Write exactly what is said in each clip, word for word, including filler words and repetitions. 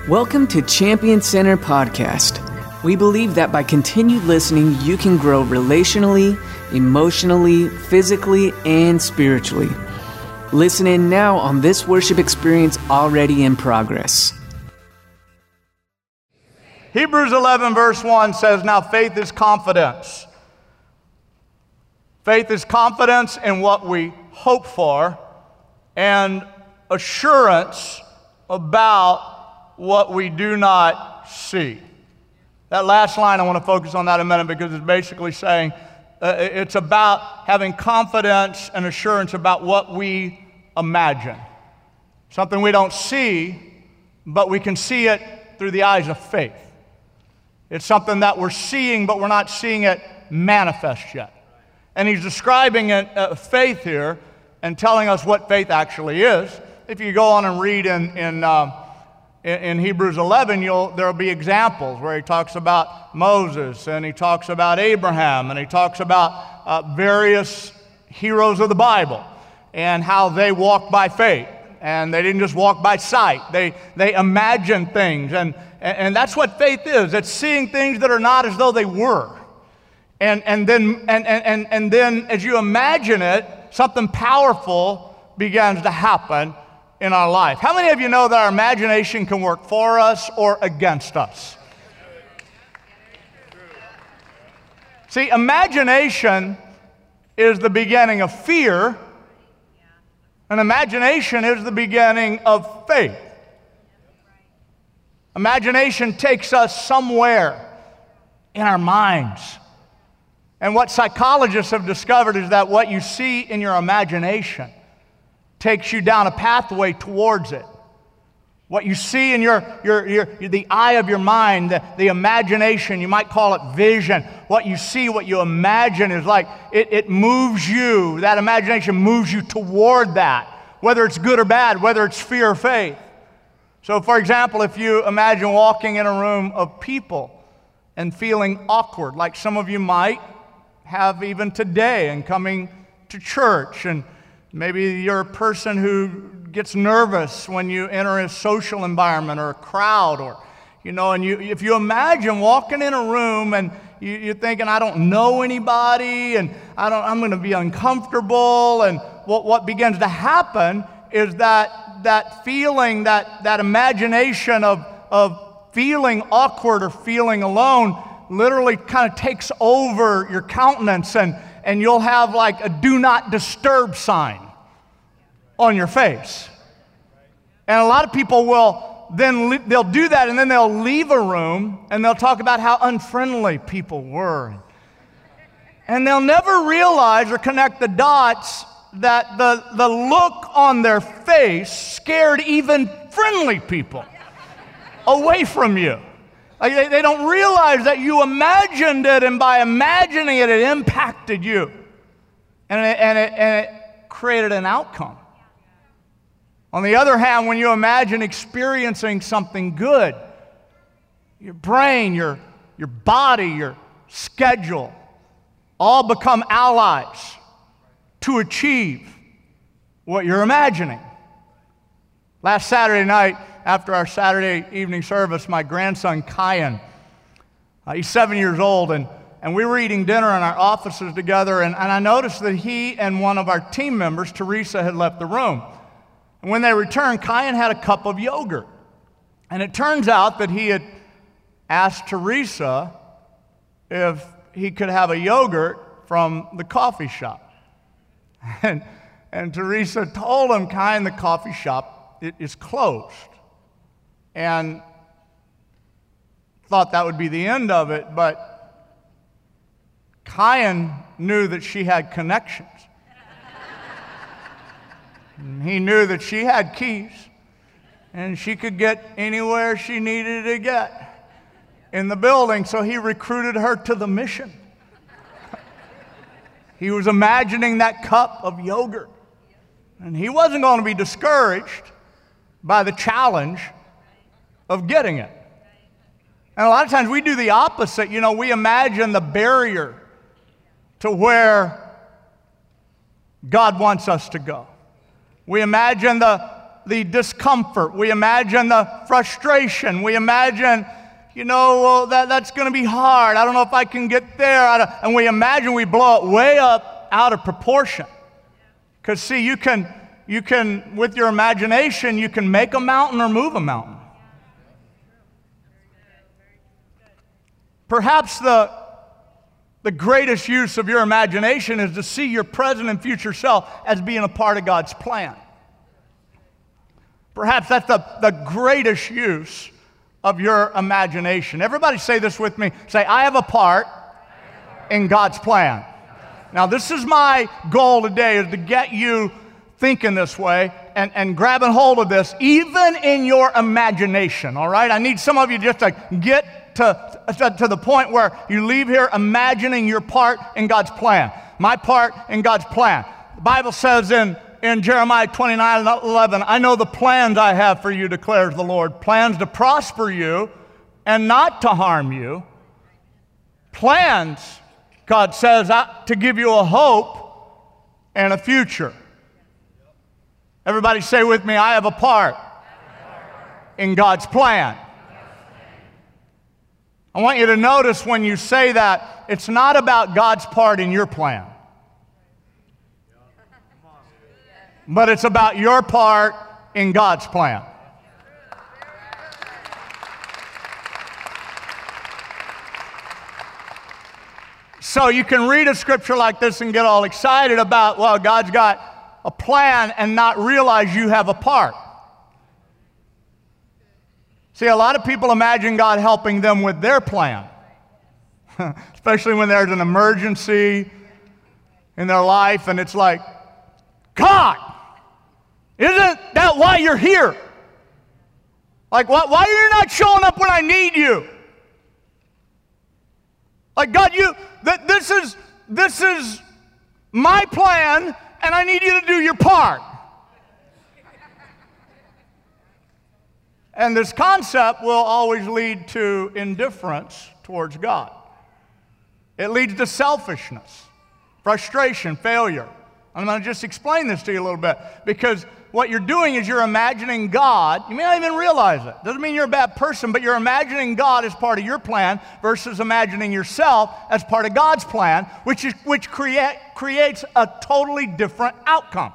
Welcome to Champion Center Podcast. We believe that by continued listening, you can grow relationally, emotionally, physically, and spiritually. Listen in now on this worship experience already in progress. Hebrews eleven verse one says, now faith is confidence. Faith is confidence in what we hope for and assurance about what we do not see. That last line, I want to focus on that a minute because it's basically saying uh, it's about having confidence and assurance about what we imagine. Something we don't see, but we can see it through the eyes of faith. It's something that we're seeing, but we're not seeing it manifest yet. And he's describing it, uh, faith here and telling us what faith actually is. If you go on and read in, in uh, In Hebrews eleven, you'll, there'll be examples where he talks about Moses, and he talks about Abraham, and he talks about uh, various heroes of the Bible and how they walked by faith. And they didn't just walk by sight. They, they imagined things. And, and that's what faith is. It's seeing things that are not as though they were. And, and, then, and, and, and then as you imagine it, something powerful begins to happen in our life. How many of you know that our imagination can work for us or against us? See, imagination is the beginning of fear, and imagination is the beginning of faith. Imagination takes us somewhere in our minds. And what psychologists have discovered is that what you see in your imagination takes you down a pathway towards it. What you see in your, your, your, the eye of your mind, the, the imagination, you might call it vision. What you see, what you imagine is like, it, it moves you, that imagination moves you toward that, whether it's good or bad, whether it's fear or faith. So for example, if you imagine walking in a room of people and feeling awkward, like some of you might have even today and coming to church, and maybe you're a person who gets nervous when you enter a social environment or a crowd, or, you know, and you, if you imagine walking in a room and you, you're thinking, I don't know anybody, and I don't, I'm going to be uncomfortable, and what, what begins to happen is that that feeling, that, that imagination of, of feeling awkward or feeling alone literally kind of takes over your countenance, and and you'll have like a do not disturb sign on your face. And a lot of people will then, they'll do that, and then they'll leave a room and they'll talk about how unfriendly people were. And they'll never realize or connect the dots that the, the look on their face scared even friendly people away from you. Like they, they don't realize that you imagined it, and by imagining it, it impacted you. And it, and it, and it created an outcome. On the other hand, when you imagine experiencing something good, your brain, your, your body, your schedule, all become allies to achieve what you're imagining. Last Saturday night, after our Saturday evening service, my grandson, Kyan, uh, he's seven years old, and, and we were eating dinner in our offices together, and, and I noticed that he and one of our team members, Teresa, had left the room. And when they returned, Kyan had a cup of yogurt. And it turns out that he had asked Teresa if he could have a yogurt from the coffee shop. And, and Teresa told him, Kyan, the coffee shop it is closed. And thought that would be the end of it, but Kyan knew that she had connections. And he knew that she had keys, and she could get anywhere she needed to get in the building, so he recruited her to the mission. He was imagining that cup of yogurt, and he wasn't going to be discouraged by the challenge of getting it. And a lot of times we do the opposite. You know, we imagine the barrier to where God wants us to go. We imagine the, the discomfort. We imagine the frustration. We imagine, you know, well, that, that's going to be hard. I don't know if I can get there. I don't, and we imagine we blow it way up out of proportion. Because, see, you can, you can, with your imagination, you can make a mountain or move a mountain. Perhaps the, the greatest use of your imagination is to see your present and future self as being a part of God's plan. Perhaps that's the, the greatest use of your imagination. Everybody say this with me. Say, I have a part in God's plan. Now, this is my goal today, is to get you thinking this way and, and grabbing hold of this, even in your imagination, all right? I need some of you just to get to, to, to the point where you leave here imagining your part in God's plan. My part in God's plan. The Bible says in, in Jeremiah twenty-nine eleven, I know the plans I have for you, declares the Lord. Plans to prosper you and not to harm you. Plans, God says, to give you a hope and a future. Everybody say with me, I have a part in God's plan. I want you to notice when you say that, it's not about God's part in your plan, but it's about your part in God's plan. So you can read a scripture like this and get all excited about, well, God's got a plan, and not realize you have a part. See, a lot of people imagine God helping them with their plan, especially when there's an emergency in their life, and it's like, God, isn't that why you're here? Like, why, why are you not showing up when I need you? Like, God, you, th- this is, this is my plan, and I need you to do your part. And this concept will always lead to indifference towards God. It leads to selfishness, frustration, failure. I'm going to just explain this to you a little bit, because what you're doing is you're imagining God. You may not even realize it. Doesn't mean you're a bad person, but you're imagining God as part of your plan versus imagining yourself as part of God's plan, which is which create, creates a totally different outcome.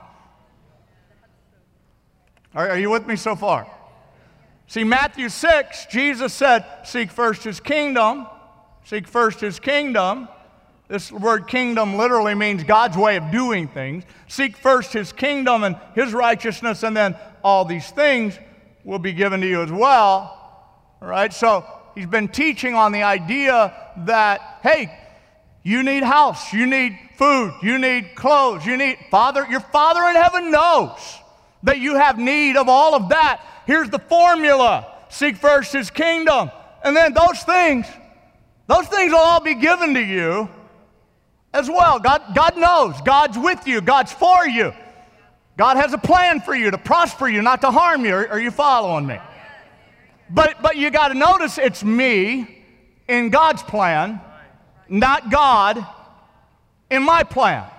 Are, are you with me so far? See, Matthew six, Jesus said, seek first his kingdom. Seek first his kingdom. This word kingdom literally means God's way of doing things. Seek first his kingdom and his righteousness, and then all these things will be given to you as well. All right, so he's been teaching on the idea that, hey, you need house, you need food, you need clothes, you need, Father, your Father in heaven knows that you have need of all of that. Here's the formula. Seek first his kingdom. And then those things, those things will all be given to you as well. God, God knows. God's with you. God's for you. God has a plan for you to prosper you, not to harm you. Are, are you following me? But, but you got to notice it's me in God's plan, not God in my plan.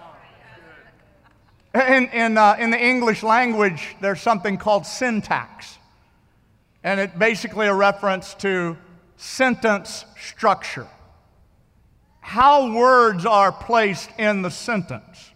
In, in, uh, in the English language, there's something called syntax. And it's basically a reference to sentence structure. How words are placed in the sentence.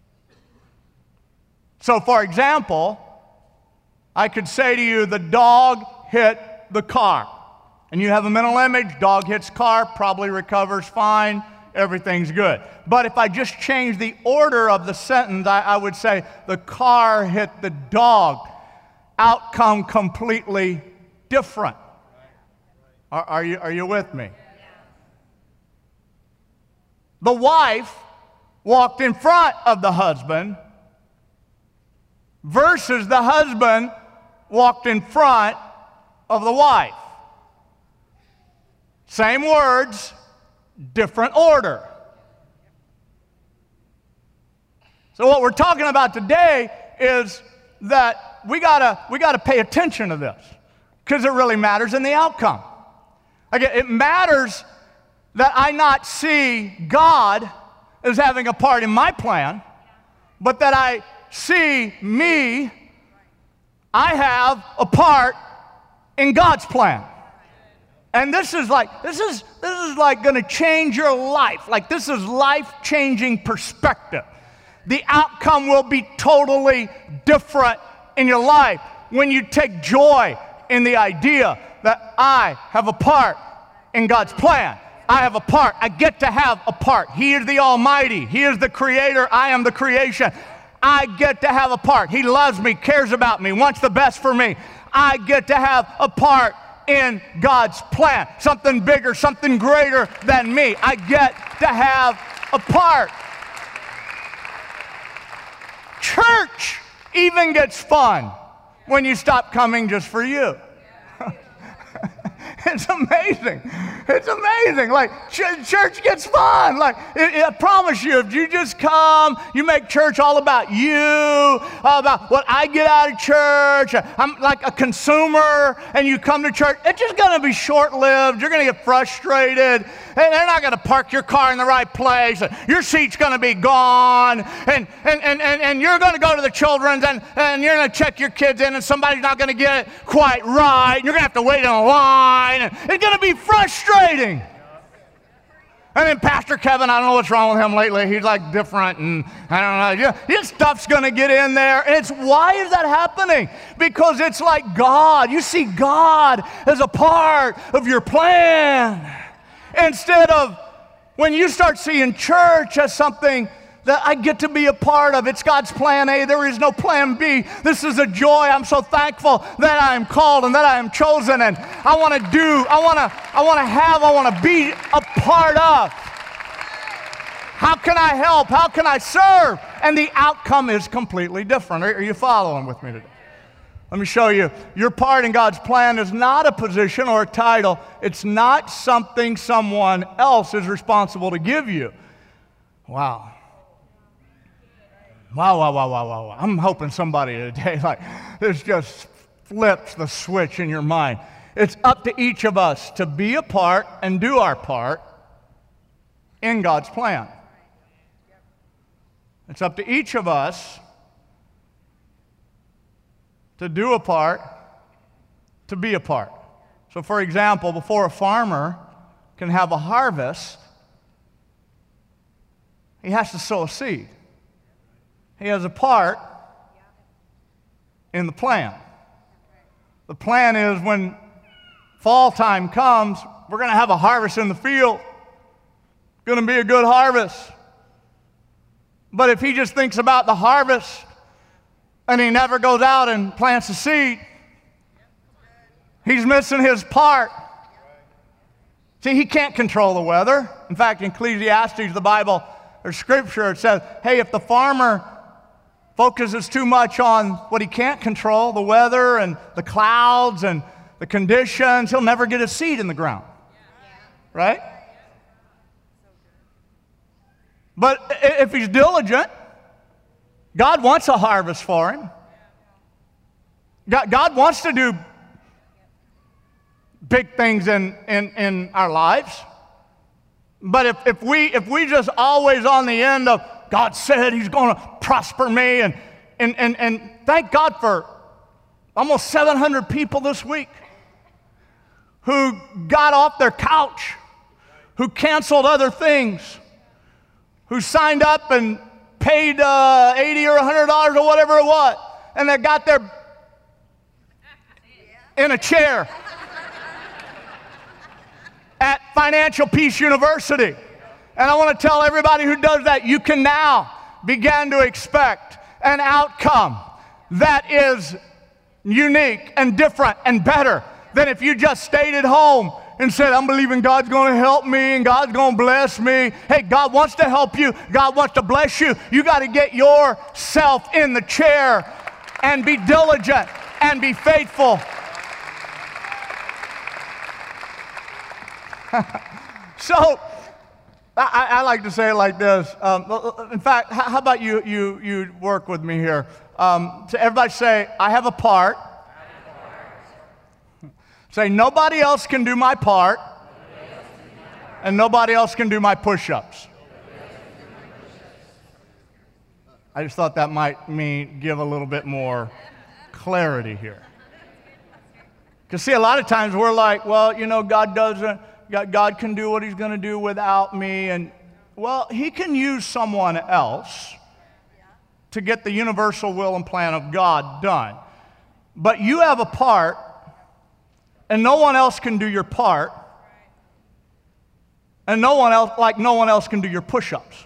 So, for example, I could say to you, the dog hit the car. And you have a mental image, dog hits car, probably recovers fine, everything's good. But if I just change the order of the sentence, I, I would say, the car hit the dog. Outcome completely different. Are, are, you, are you with me? The wife walked in front of the husband versus the husband walked in front of the wife. Same words, different order. So what we're talking about today is that we gotta we gotta pay attention to this, because it really matters in the outcome. Again, it matters that I not see God as having a part in my plan, but that I see me I have a part in God's plan. And this is like, this is, this is like going to change your life. Like this is life-changing perspective. The outcome will be totally different in your life when you take joy in the idea that I have a part in God's plan. I have a part. I get to have a part. He is the Almighty. He is the Creator. I am the creation. I get to have a part. He loves me, cares about me, wants the best for me. I get to have a part in God's plan. Something bigger, something greater than me. I get to have a part. Church even gets fun when you stop coming just for you. It's amazing. It's amazing. Like, ch- church gets fun. Like, it, it, I promise you, if you just come, you make church all about you, about what I get out of church. I'm like a consumer, and you come to church, it's just going to be short-lived. You're going to get frustrated, and they're not going to park your car in the right place. Your seat's going to be gone, and, and, and, and, and you're going to go to the children's, and, and you're going to check your kids in, and somebody's not going to get it quite right. You're going to have to wait in a line. It's going to be frustrating. And then Pastor Kevin, I don't know what's wrong with him lately. He's like different, and I don't know. His stuff's going to get in there. And it's, why is that happening? Because it's like God. You see God as a part of your plan. Instead of when you start seeing church as something that I get to be a part of. It's God's plan A. There is no plan B. This is a joy. I'm so thankful that I am called and that I am chosen, and I want to do, I want to, I want to have, I want to be a part of. How can I help? How can I serve? And the outcome is completely different. Are you following with me today? Let me show you. Your part in God's plan is not a position or a title. It's not something someone else is responsible to give you. Wow. Wow, wow, wow, wow, wow, wow. I'm hoping somebody today, like, this just flips the switch in your mind. It's up to each of us to be a part and do our part in God's plan. It's up to each of us to do a part, to be a part. So, for example, before a farmer can have a harvest, he has to sow a seed. He has a part in the plan. The plan is when fall time comes, we're going to have a harvest in the field. It's going to be a good harvest. But if he just thinks about the harvest and he never goes out and plants a seed, he's missing his part. See, he can't control the weather. In fact, in Ecclesiastes, the Bible, or Scripture, it says, hey, if the farmer focuses too much on what he can't control, the weather and the clouds and the conditions, he'll never get a seed in the ground. Right? But if he's diligent, God wants a harvest for him. God, God wants to do big things in, in, in our lives. But if, if, we, if we just always on the end of, God said he's going to prosper me, and, and, and, and thank God for almost seven hundred people this week who got off their couch, who canceled other things, who signed up and paid uh, eighty or one hundred dollars or whatever it was, and they got there in a chair at Financial Peace University. And I want to tell everybody who does that, you can now begin to expect an outcome that is unique and different and better than if you just stayed at home and said, I'm believing God's going to help me and God's going to bless me. Hey, God wants to help you. God wants to bless you. You got to get yourself in the chair and be diligent and be faithful. So, I, I like to say it like this. Um, in fact, how, how about you, you, you work with me here? Um, so everybody say, I have a part. I have a part. Say, nobody else can do my part, nobody else can do my part. And nobody else can do my push-ups. I just thought that might mean give a little bit more clarity here. Because see, a lot of times we're like, well, you know, God doesn't, God, God can do what he's going to do without me. And, well, he can use someone else to get the universal will and plan of God done. But you have a part, and no one else can do your part. And no one else, like no one else can do your push-ups.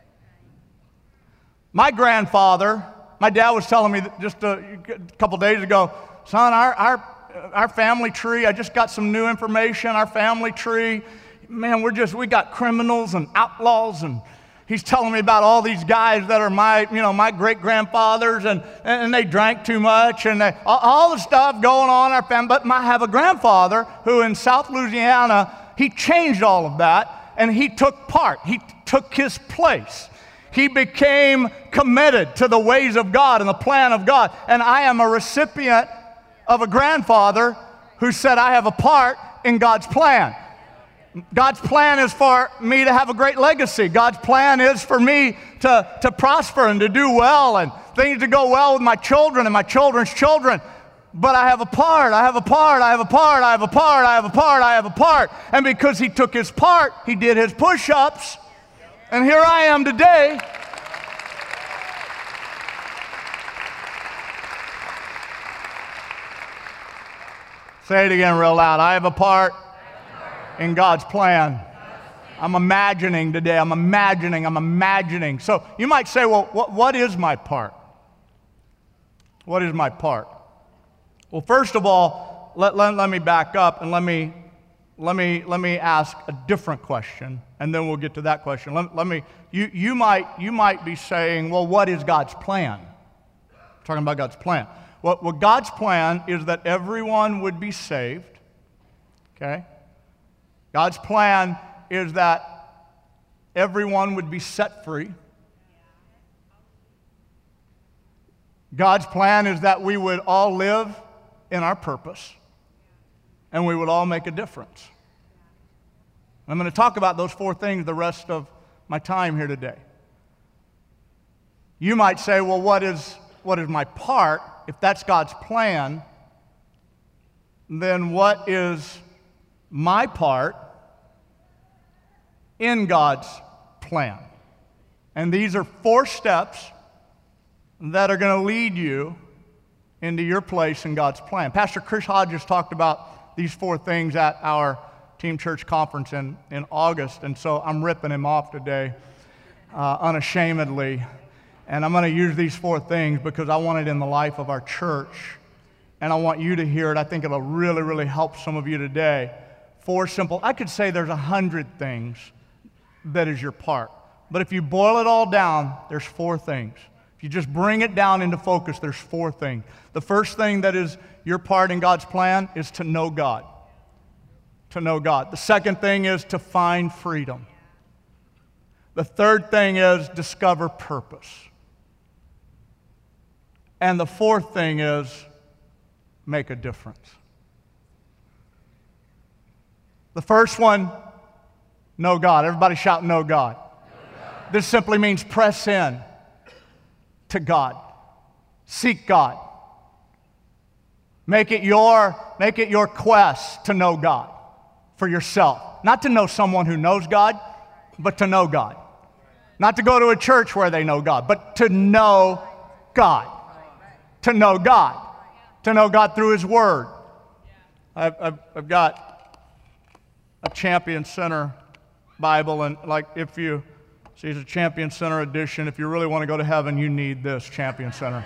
My grandfather, my dad was telling me just a couple days ago, son, our, our, our family tree, I just got some new information, our family tree, man, we're just, we got criminals and outlaws, and he's telling me about all these guys that are my, you know, my great-grandfathers, and, and they drank too much, and they, all, all the stuff going on in our family. But I have a grandfather who in South Louisiana, he changed all of that, and he took part. He took his place. He became committed to the ways of God and the plan of God. And I am a recipient of a grandfather who said, I have a part in God's plan. God's plan is for me to have a great legacy. God's plan is for me to, to prosper and to do well and things to go well with my children and my children's children. But I have a part, I have a part, I have a part, I have a part, I have a part, I have a part. And because he took his part, he did his push-ups. And here I am today. Say it again real loud. I have a part in God's plan. I'm imagining today. I'm imagining. I'm imagining. So you might say, well, what, what is my part? What is my part? Well, first of all, let, let, let me back up and let me, let, me, let me ask a different question, and then we'll get to that question. Let, let me, you, you, might, you might be saying, well, what is God's plan? I'm talking about God's plan. Well, well, God's plan is that everyone would be saved, okay? God's plan is that everyone would be set free. God's plan is that we would all live in our purpose, and we would all make a difference. I'm going to talk about those four things the rest of my time here today. You might say, well, what is, what is my part? If that's God's plan, then what is my part in God's plan? And these are four steps that are going to lead you into your place in God's plan. Pastor Chris Hodges talked about these four things at our Team Church Conference in, in August, and so I'm ripping him off today uh, unashamedly. And I'm going to use these four things because I want it in the life of our church, and I want you to hear it. I think it'll really, really help some of you today. Four simple, I could say there's a hundred things that is your part. But if you boil it all down, there's four things. If you just bring it down into focus, there's four things. The first thing that is your part in God's plan is to know God. To know God. The second thing is to find freedom. The third thing is discover purpose. And the fourth thing is make a difference. The first one, know God. Everybody shout, know God. Know God. This simply means press in to God. Seek God. Make it your, make it your quest to know God for yourself. Not to know someone who knows God, but to know God. Not to go to a church where they know God, but to know God. To know God. To know God through His Word. I've, I've, I've got a Champion Center Bible, and like if you, see it's a Champion Center edition. If you really want to go to heaven, you need this Champion Center.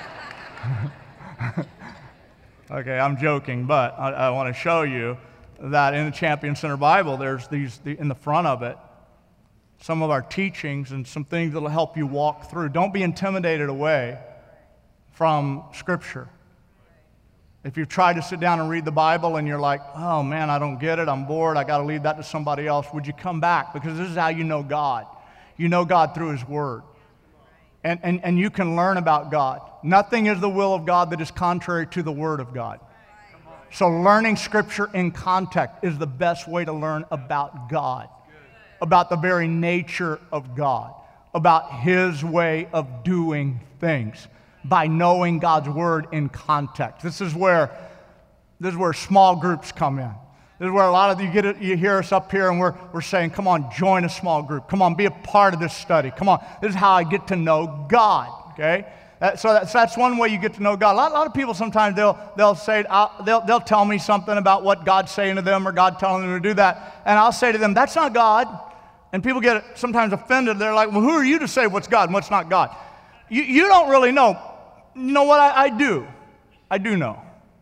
Okay, I'm joking, but I, I want to show you that in the Champion Center Bible, there's these, the, in the front of it, some of our teachings and some things that will help you walk through. Don't be intimidated away from Scripture. If you've tried to sit down and read the Bible and you're like, oh man, I don't get it, I'm bored, I got to leave that to somebody else, would you come back? Because this is how you know God. You know God through His Word. And, and, and you can learn about God. Nothing is the will of God that is contrary to the Word of God. So learning Scripture in context is the best way to learn about God, about the very nature of God, about His way of doing things. by knowing God's word in context. This is where, this is where small groups come in. This is where a lot of you get it, you hear us up here and we're, we're saying, come on, join a small group. Come on, be a part of this study. Come on, this is how I get to know God, okay? That, so that's, that's one way you get to know God. A lot, a lot of people sometimes they'll, they'll say, I'll, they'll, they'll tell me something about what God's saying to them or God telling them to do that. And I'll say to them, that's not God. And people get sometimes offended. They're like, well, who are you to say what's God and what's not God? You, you don't really know. You know what? I, I do. I do know.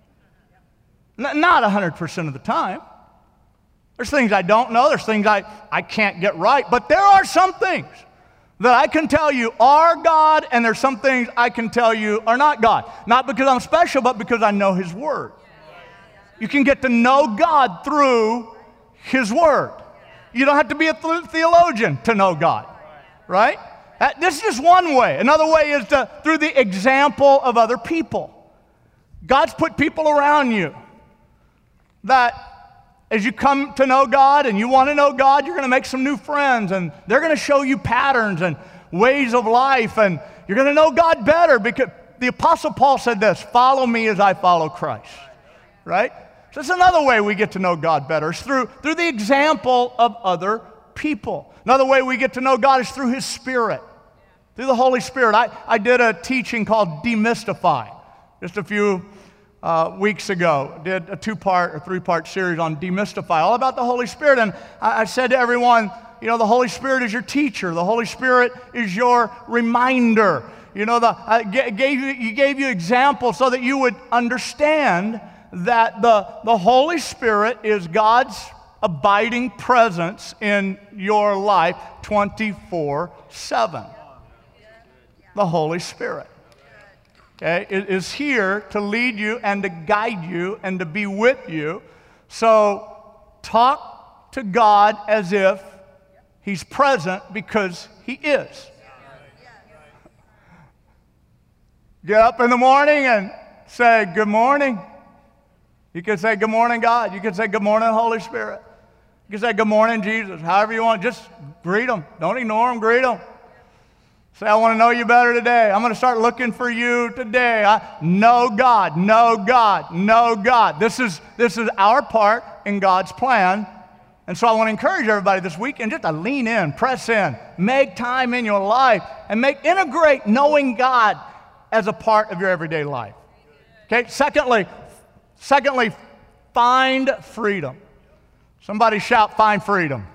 N- not one hundred percent of the time. There's things I don't know. There's things I, I can't get right. But there are some things that I can tell you are God, and there's some things I can tell you are not God. Not because I'm special, but because I know His Word. You can get to know God through His Word. You don't have to be a theologian to know God, right? This is just one way. Another way is to, through the example of other people. God's put people around you that as you come to know God and you want to know God, you're going to make some new friends, and they're going to show you patterns and ways of life, and you're going to know God better, because the Apostle Paul said this, follow me as I follow Christ, right? So that's another way we get to know God better, is through, through the example of other people. Another way we get to know God is through His Spirit, through the Holy Spirit. I, I did a teaching called Demystify just a few uh, weeks ago. Did a two-part or three-part series on Demystify, all about the Holy Spirit. And I, I said to everyone, you know, the Holy Spirit is your teacher. The Holy Spirit is your reminder. You know, the, I gave you, you gave you examples so that you would understand that the, the Holy Spirit is God's abiding presence in your life twenty-four seven. The Holy Spirit, okay, is here to lead you and to guide you and to be with you. So talk to God as if He's present, because He is. Get up in the morning and say, good morning. You can say, good morning, God. You can say, good morning, Holy Spirit. You can say, good morning, Jesus. However you want, just greet Him. Don't ignore Him, greet Him. Say, I want to know you better today. I'm going to start looking for you today. I, know God, know God, know God. This is, this is our part in God's plan. And so I want to encourage everybody this weekend just to lean in, press in, make time in your life, and make integrate knowing God as a part of your everyday life. Okay, secondly, secondly, find freedom. Somebody shout, find freedom.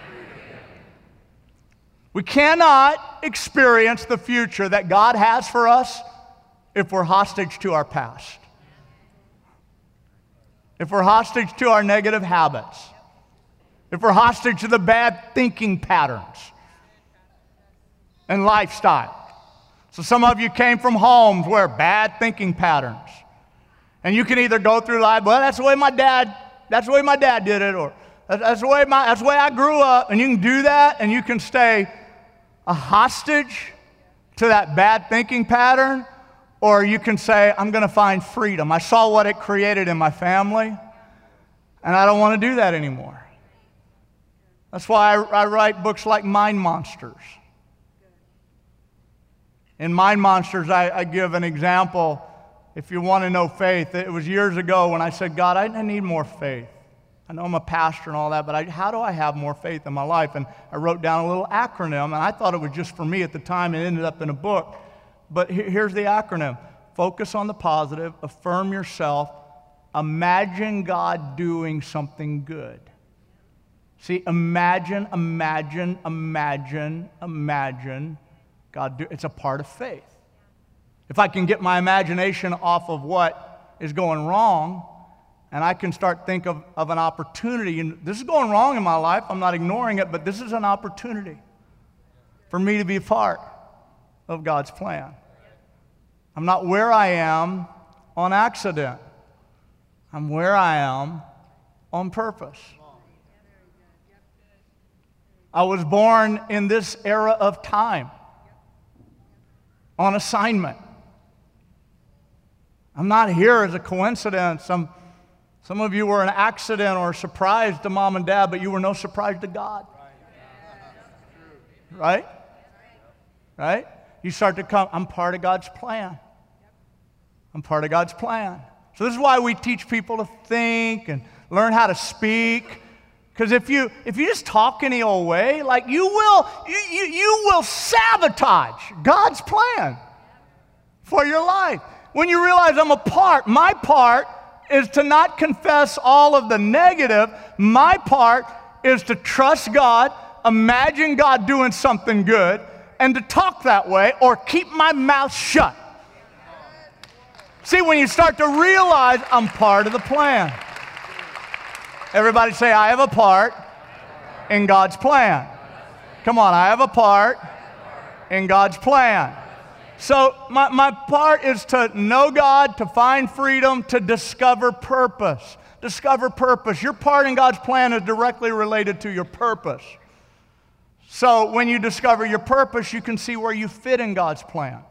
We cannot experience the future that God has for us if we're hostage to our past. If we're hostage to our negative habits. If we're hostage to the bad thinking patterns and lifestyle. So some of you came from homes where bad thinking patterns. And you can either go through life, well, that's the way my dad, that's the way my dad did it, or that's the way my, that's the way I grew up. And you can do that, and you can stay a hostage to that bad thinking pattern, or you can say, I'm going to find freedom. I saw what it created in my family, and I don't want to do that anymore. That's why I, I write books like Mind Monsters. In Mind Monsters, I, I give an example. If you want to know faith, it was years ago when I said, God, I, I need more faith. I know I'm a pastor and all that, but I, how do I have more faith in my life? And I wrote down a little acronym, and I thought it was just for me at the time. It ended up in a book. But he, here's the acronym. Focus on the positive, affirm yourself, imagine God doing something good. See, imagine, imagine, imagine, imagine God do. It's a part of faith. If I can get my imagination off of what is going wrong, and I can start think of, of an opportunity, and this is going wrong in my life, I'm not ignoring it, but this is an opportunity for me to be a part of God's plan. I'm not where I am on accident. I'm where I am on purpose. I was born in this era of time, on assignment. I'm not here as a coincidence. I'm, some of you were an accident or a surprise to mom and dad, but you were no surprise to God. Right? Right? You start to come, I'm part of God's plan. I'm part of God's plan. So this is why we teach people to think and learn how to speak. Because if you if you just talk any old way, like you will, you, you, you will sabotage God's plan for your life. When you realize I'm a part, my part is to not confess all of the negative. My part is to trust God, imagine God doing something good, and to talk that way or keep my mouth shut. See, when you start to realize I'm part of the plan. Everybody say, I have a part in God's plan. Come on, I have a part in God's plan. So my, my part is to know God, to find freedom, to discover purpose. Discover purpose. Your part in God's plan is directly related to your purpose. So when you discover your purpose, you can see where you fit in God's plan.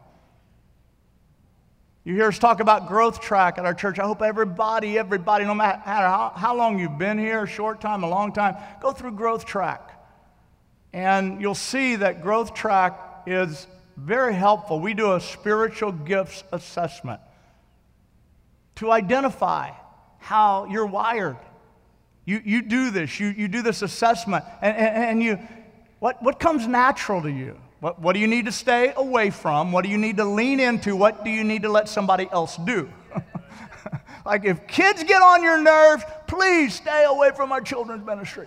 You hear us talk about growth track at our church. I hope everybody, everybody, no matter how, how long you've been here, a short time, a long time, go through growth track. And you'll see that growth track is very helpful. We do a spiritual gifts assessment to identify how you're wired. You, you do this. You, you do this assessment. And, and, and you, what, what comes natural to you? What, what do you need to stay away from? What do you need to lean into? What do you need to let somebody else do? Like if kids get on your nerves, please stay away from our children's ministry.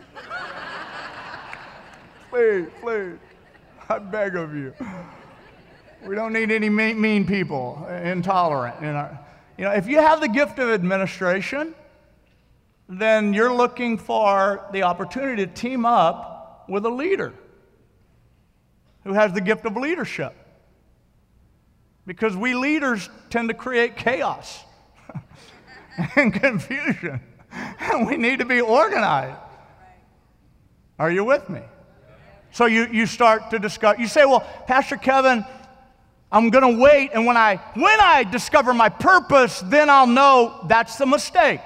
Please, please. I beg of you. We don't need any mean, mean people, intolerant. In our, you know, if you have the gift of administration, then you're looking for the opportunity to team up with a leader who has the gift of leadership. Because we leaders tend to create chaos and confusion. And we need to be organized. Are you with me? So you, you start to discover, you say, well, Pastor Kevin, I'm going to wait, and when I, when I discover my purpose, then I'll know that's the mistake.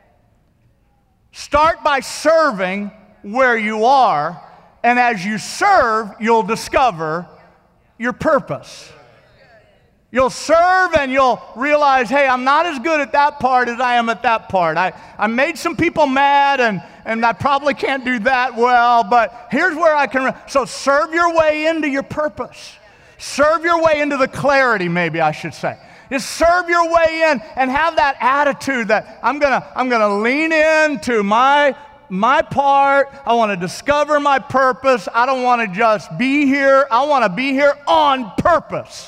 Start by serving where you are, and as you serve, you'll discover your purpose. You'll serve and you'll realize, hey, I'm not as good at that part as I am at that part. I, I made some people mad, and, and I probably can't do that well, but here's where I can. So serve your way into your purpose. Serve your way into the clarity, maybe I should say. Just serve your way in and have that attitude that I'm gonna, I'm gonna lean into my my part. I want to discover my purpose. I don't want to just be here. I want to be here on purpose.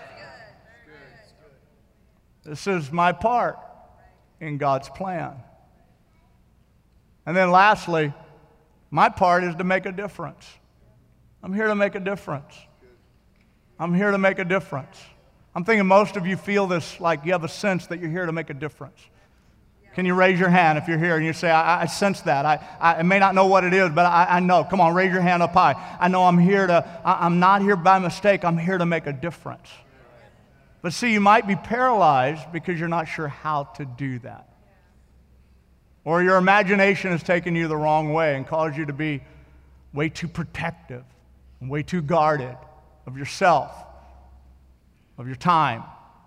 This is my part in God's plan. And then lastly, my part is to make a difference. I'm here to make a difference. I'm here to make a difference. I'm thinking most of you feel this, like you have a sense that you're here to make a difference. Can you raise your hand if you're here and you say, I, I sense that. I, I may not know what it is, but I, I know. Come on, raise your hand up high. I know I'm here to, I, I'm not here by mistake. I'm here to make a difference. But see, you might be paralyzed because you're not sure how to do that. Or your imagination has taken you the wrong way and caused you to be way too protective and way too guarded of yourself, of your time.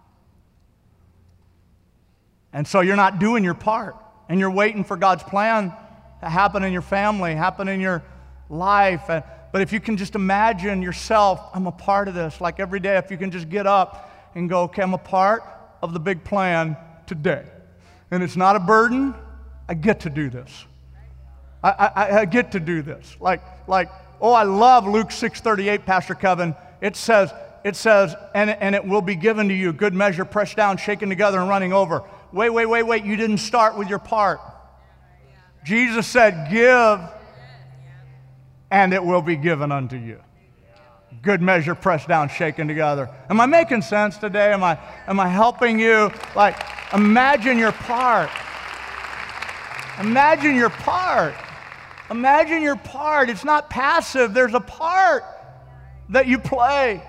And so you're not doing your part, and you're waiting for God's plan to happen in your family, happen in your life. And, but if you can just imagine yourself, I'm a part of this. Like every day, if you can just get up and go, okay, I'm a part of the big plan today. And it's not a burden. I get to do this. I, I, I get to do this. Like, like, oh, I love Luke six thirty-eight, Pastor Kevin. It says, it says, and, and it will be given to you, good measure, pressed down, shaken together, and running over. Wait, wait, wait, wait. You didn't start with your part. Jesus said, give, and it will be given unto you. Good measure, pressed down, shaken together. Am I making sense today? Am I, am I helping you? Like, imagine your part. Imagine your part. Imagine your part. It's not passive. There's a part that you play.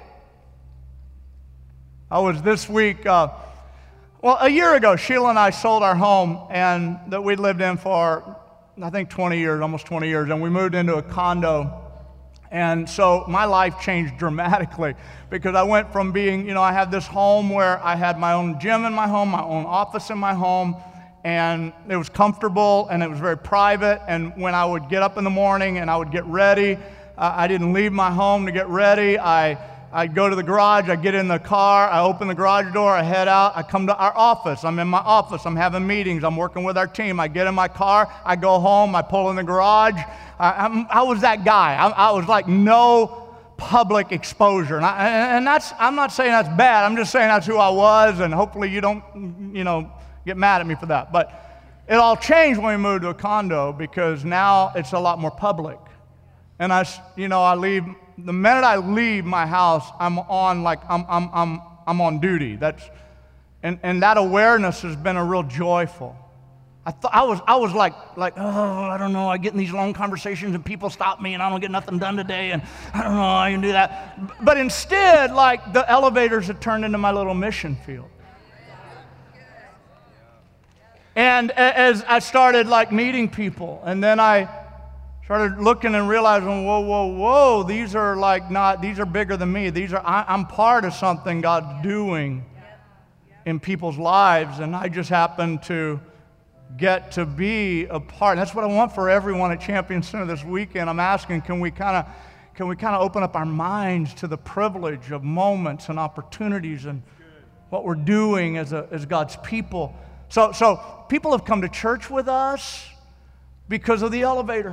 I was this week... Uh, Well, a year ago, Sheila and I sold our home and that we'd lived in for, I think, twenty years, almost twenty years, and we moved into a condo And so my life changed dramatically because I went from being, you know, I had this home where I had my own gym in my home, my own office in my home, and it was comfortable and it was very private. And when I would get up in the morning and I would get ready, uh, I didn't leave my home to get ready. I, I'd go to the garage, I'd get in the car, I open the garage door, I head out, I come to our office. I'm in my office, I'm having meetings, I'm working with our team. I get in my car, I go home, I pull in the garage. I, I'm, I was that guy. I, I was like no public exposure. And, I, and that's, I'm not saying that's bad, I'm just saying that's who I was, and hopefully you don't, you know, get mad at me for that. But it all changed when we moved to a condo because now it's a lot more public. And I, you know, I leave, the minute I leave my house, I'm on like, I'm, I'm, I'm, I'm on duty. That's, and, and that awareness has been a real joyful. I thought, I was, I was like, like, oh, I don't know, I get in these long conversations and people stop me and I don't get nothing done today and I don't know how I can do that. But instead, like the elevators had turned into my little mission field. And as I started like meeting people, and then I started looking and realizing, whoa, whoa, whoa, these are like not, these are bigger than me. These are, I, I'm part of something God's doing in people's lives, and I just happen to get to be a part. And that's what I want for everyone at Champion Center this weekend. I'm asking, can we kind of, can we kind of open up our minds to the privilege of moments and opportunities and what we're doing as a, as God's people? So, so people have come to church with us because of the elevator.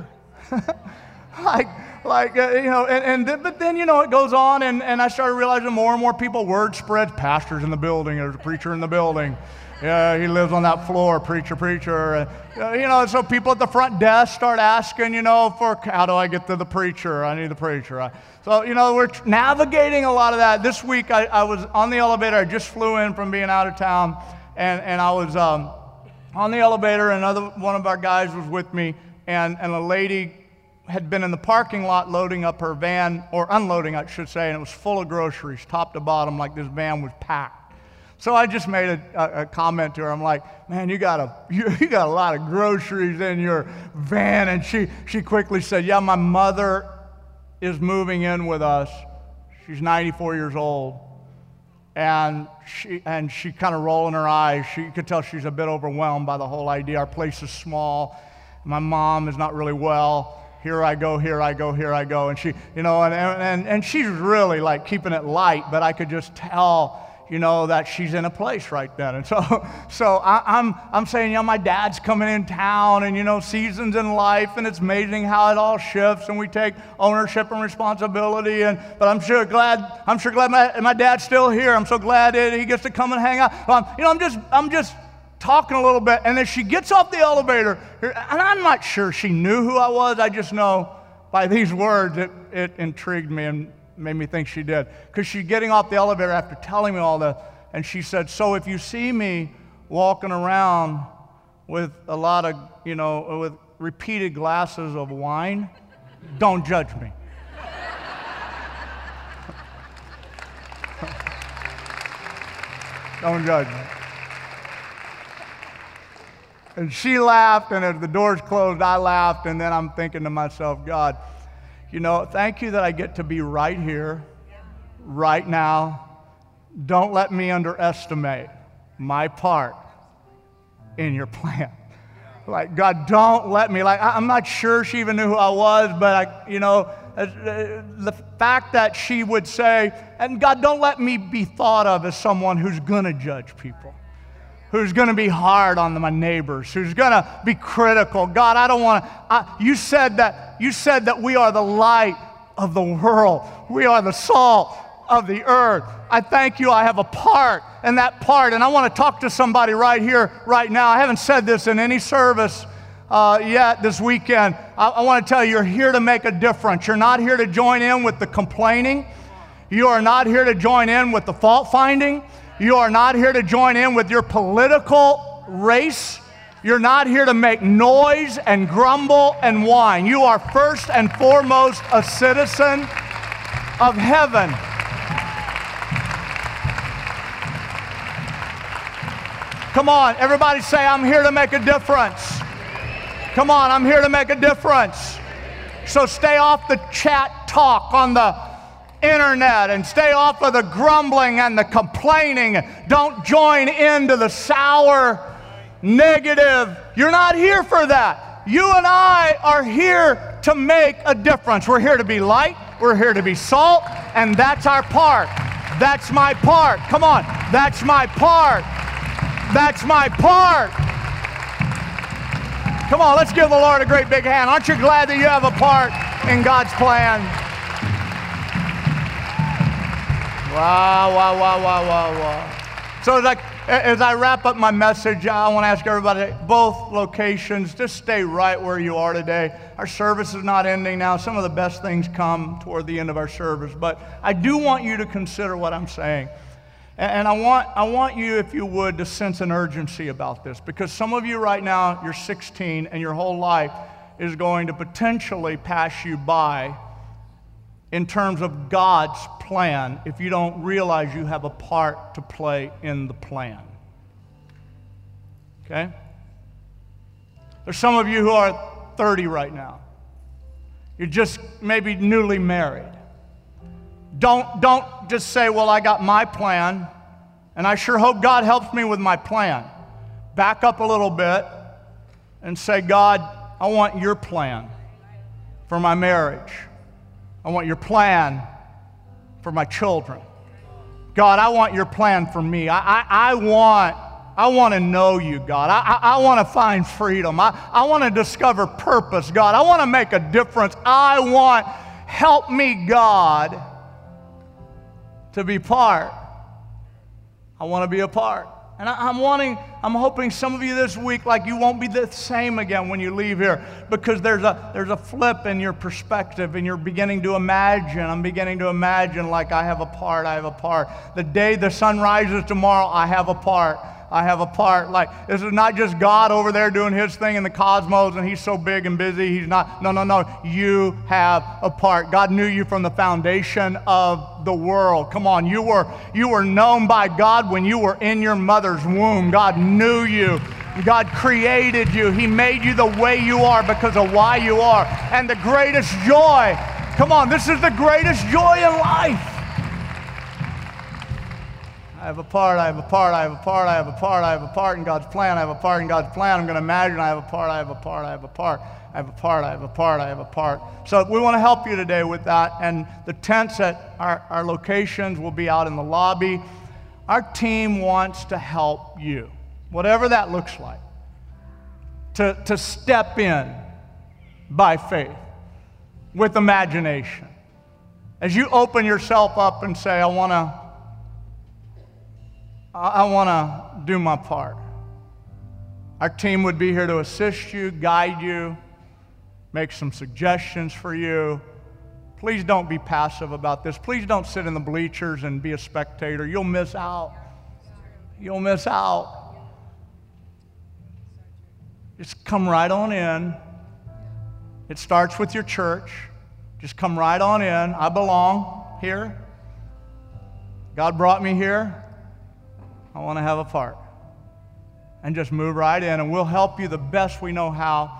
like, like uh, you know, and, and th- but then, you know, it goes on, and, and I started realizing more and more people, word spreads, pastors in the building, there's a preacher in the building. Yeah, he lives on that floor, preacher, preacher. Uh, you know, so people at the front desk start asking, you know, for how do I get to the preacher? I need the preacher. I, so, you know, we're navigating a lot of that. This week, I, I was on the elevator. I just flew in from being out of town, and, and I was um, on the elevator, and another one of our guys was with me, and, and a lady had been in the parking lot loading up her van, or unloading, I should say, and it was full of groceries, top to bottom, like this van was packed. So I just made a, a, a comment to her. I'm like, man, you got a you, you got a lot of groceries in your van. And she she quickly said, yeah, my mother is moving in with us. She's ninety-four years old, and she and she kind of rolling her eyes. She could tell she's a bit overwhelmed by the whole idea. Our place is small. My mom is not really well. Here I go, here I go, here I go. And she, you know, and, and, and she's really like keeping it light, but I could just tell, you know, that she's in a place right then. And so, so I, I'm, I'm saying, you know, my dad's coming in town, and, you know, seasons in life, and it's amazing how it all shifts, and we take ownership and responsibility. And, but I'm sure glad, I'm sure glad my, my dad's still here. I'm so glad that he gets to come and hang out. Um, you know, I'm just, I'm just, talking a little bit, and then she gets off the elevator, and I'm not sure she knew who I was. I just know by these words it, it intrigued me and made me think she did. Because she's getting off the elevator after telling me all that, and she said, so if you see me walking around with a lot of, you know, with repeated glasses of wine, don't judge me. Don't judge me. And she laughed, and as the doors closed, I laughed, and then I'm thinking to myself, God, you know, thank you that I get to be right here, right now. Don't let me underestimate my part in your plan. Like, God, don't let me, like, I'm not sure she even knew who I was, but, I, you know, the fact that she would say, and God, don't let me be thought of as someone who's going to judge people, who's going to be hard on my neighbors, who's going to be critical. God, I don't want to, you said that, you said that we are the light of the world. We are the salt of the earth. I thank you I have a part in that part, and I want to talk to somebody right here, right now. I haven't said this in any service uh, yet this weekend. I, I want to tell you, you're here to make a difference. You're not here to join in with the complaining. You are not here to join in with the fault finding. You are not here to join in with your political race. You're not here to make noise and grumble and whine. You are first and foremost a citizen of heaven. Come on, everybody say, I'm here to make a difference. Come on, I'm here to make a difference. So stay off the chat talk on the internet and stay off of the grumbling and the complaining. Don't join into the sour, negative. You're not here for that. You and I are here to make a difference. We're here to be light. We're here to be salt. And that's our part. That's my part. Come on. That's my part. That's my part. Come on, let's give the Lord a great big hand. Aren't you glad that you have a part in God's plan? Wow, wow, wow, wow, wow, wow. So as I, as I wrap up my message, I want to ask everybody, both locations, just stay right where you are today. Our service is not ending now. Some of the best things come toward the end of our service. But I do want you to consider what I'm saying. And I want, I want you, if you would, to sense an urgency about this. Because some of you right now, you're sixteen, and your whole life is going to potentially pass you by in terms of God's plan if you don't realize you have a part to play in the plan. Okay? There's some of you who are thirty right now. You're just maybe newly married. Don't, don't just say, well, I got my plan, and I sure hope God helps me with my plan. Back up a little bit and say, God, I want your plan for my marriage. I want your plan for my children. God, I want your plan for me. I, I, I want, I want to know you, God. I, I, I want to find freedom. I, I want to discover purpose, God. I want to make a difference. I want, help me, God, to be part. I want to be a part. And I, I'm wanting, I'm hoping some of you this week, like you won't be the same again when you leave here, because there's a, there's a flip in your perspective, and you're beginning to imagine. I'm beginning to imagine like I have a part, I have a part. The day the sun rises tomorrow, I have a part. I have a part. Like, this is not just God over there doing his thing in the cosmos and he's so big and busy. He's not. No, no, no. You have a part. God knew you from the foundation of the world. Come on. You were, you were known by God when you were in your mother's womb. God knew you. God created you. He made you the way you are because of why you are. And the greatest joy, come on, this is the greatest joy in life. I have a part, I have a part, I have a part, I have a part, I have a part in God's plan, I have a part in God's plan. I'm going to imagine I have a part, I have a part, I have a part, I have a part, I have a part, I have a part. So we want to help you today with that. And the tents at our, our locations will be out in the lobby. Our team wants to help you, whatever that looks like, to, to step in by faith with imagination. As you open yourself up and say, I want to I want to do my part. Our team would be here to assist you, guide you, make some suggestions for you. Please don't be passive about this. Please don't sit in the bleachers and be a spectator. You'll miss out. You'll miss out. Just come right on in. It starts with your church. Just come right on in. I belong here. God brought me here. I want to have a part. And just move right in, and we'll help you the best we know how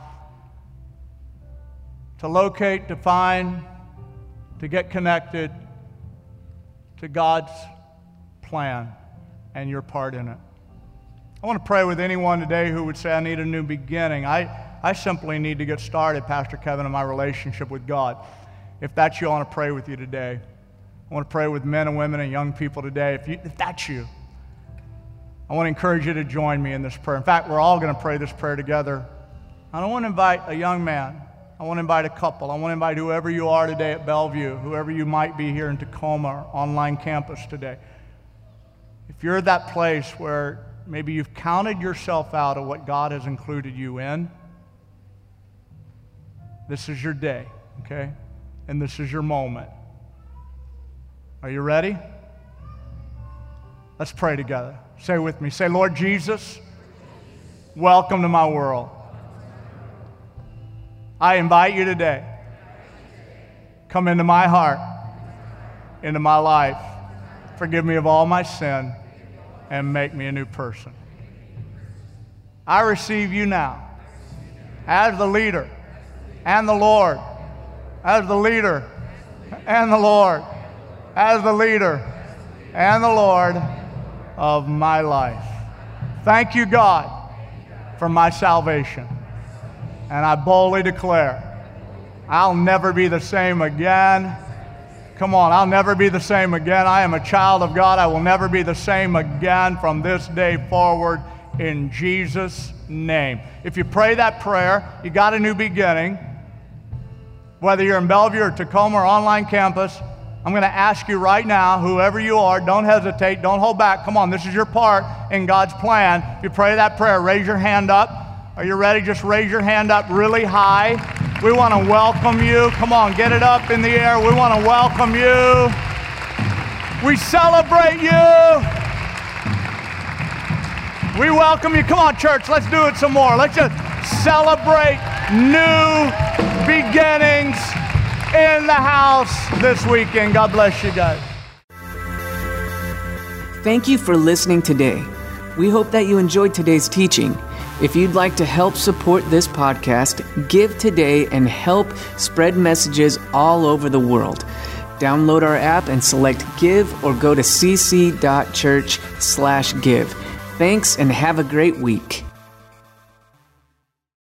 to locate, to find, to get connected to God's plan and your part in it. I want to pray with anyone today who would say, I need a new beginning. I, I simply need to get started, Pastor Kevin, in my relationship with God. If that's you, I want to pray with you today. I want to pray with men and women and young people today. If, you, if that's you, I want to encourage you to join me in this prayer. In fact, we're all going to pray this prayer together. I don't want to invite a young man. I want to invite a couple. I want to invite whoever you are today at Bellevue, whoever you might be here in Tacoma or online campus today. If you're at that place where maybe you've counted yourself out of what God has included you in, this is your day, okay? And this is your moment. Are you ready? Let's pray together. Say with me. Say, Lord Jesus, welcome to my world. I invite you today. Come into my heart, into my life. Forgive me of all my sin and make me a new person. I receive you now as the leader and the Lord, as the leader and the Lord, as the leader and the Lord of my life. Thank you, God, for my salvation. And I boldly declare, I'll never be the same again. Come on, I'll never be the same again. I am a child of God. I will never be the same again from this day forward in Jesus' name. If you pray that prayer, you got a new beginning. Whether you're in Bellevue or Tacoma or online campus, I'm going to ask you right now, whoever you are, don't hesitate, don't hold back. Come on, this is your part in God's plan. If you pray that prayer, raise your hand up. Are you ready? Just raise your hand up really high. We want to welcome you. Come on, get it up in the air. We want to welcome you. We celebrate you. We welcome you. Come on, church, let's do it some more. Let's just celebrate new beginnings in the house this weekend. God bless you guys. Thank you for listening today. We hope that you enjoyed today's teaching. If you'd like to help support this podcast, give today and help spread messages all over the world. Download our app and select Give or go to cc.church slash give. Thanks and have a great week.